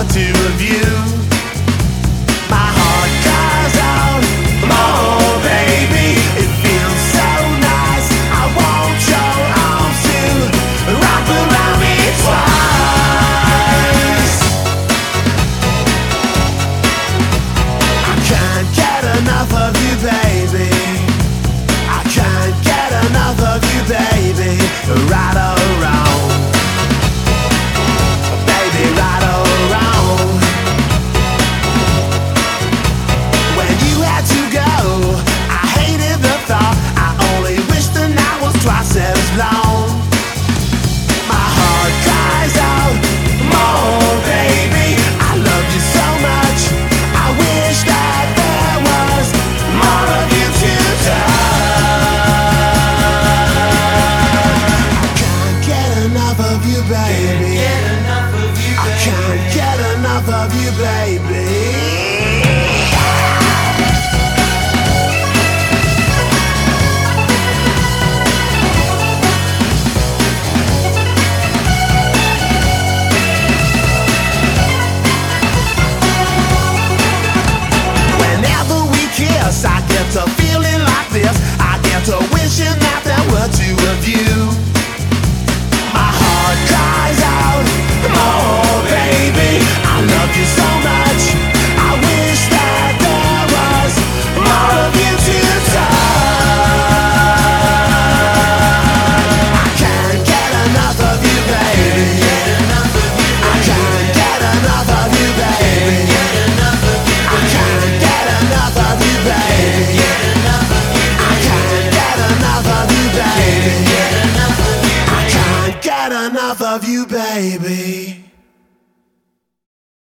the two of you. My heart cries out, more baby. It feels so nice. I want your arms to wrap around me twice. I can't get enough of you, baby. I can't get enough of you, baby. Right or wrong, baby, right or wrong. When you had to go, I hated the thought. I only wish the night was twice as long. My heart cries out, more baby. I love you so much. I wish that there was more of you to baby. I can't get enough of you, baby. Whenever we kiss, I get to feeling like this. I get to wishing that there were two of you. Cries out, oh baby, I love you so much. I wish that there was more of you to touch. I can't get enough of you, baby. I can't get enough of you, baby. I can't get enough of you, baby. I can't get enough of you, baby. Enough of you, baby.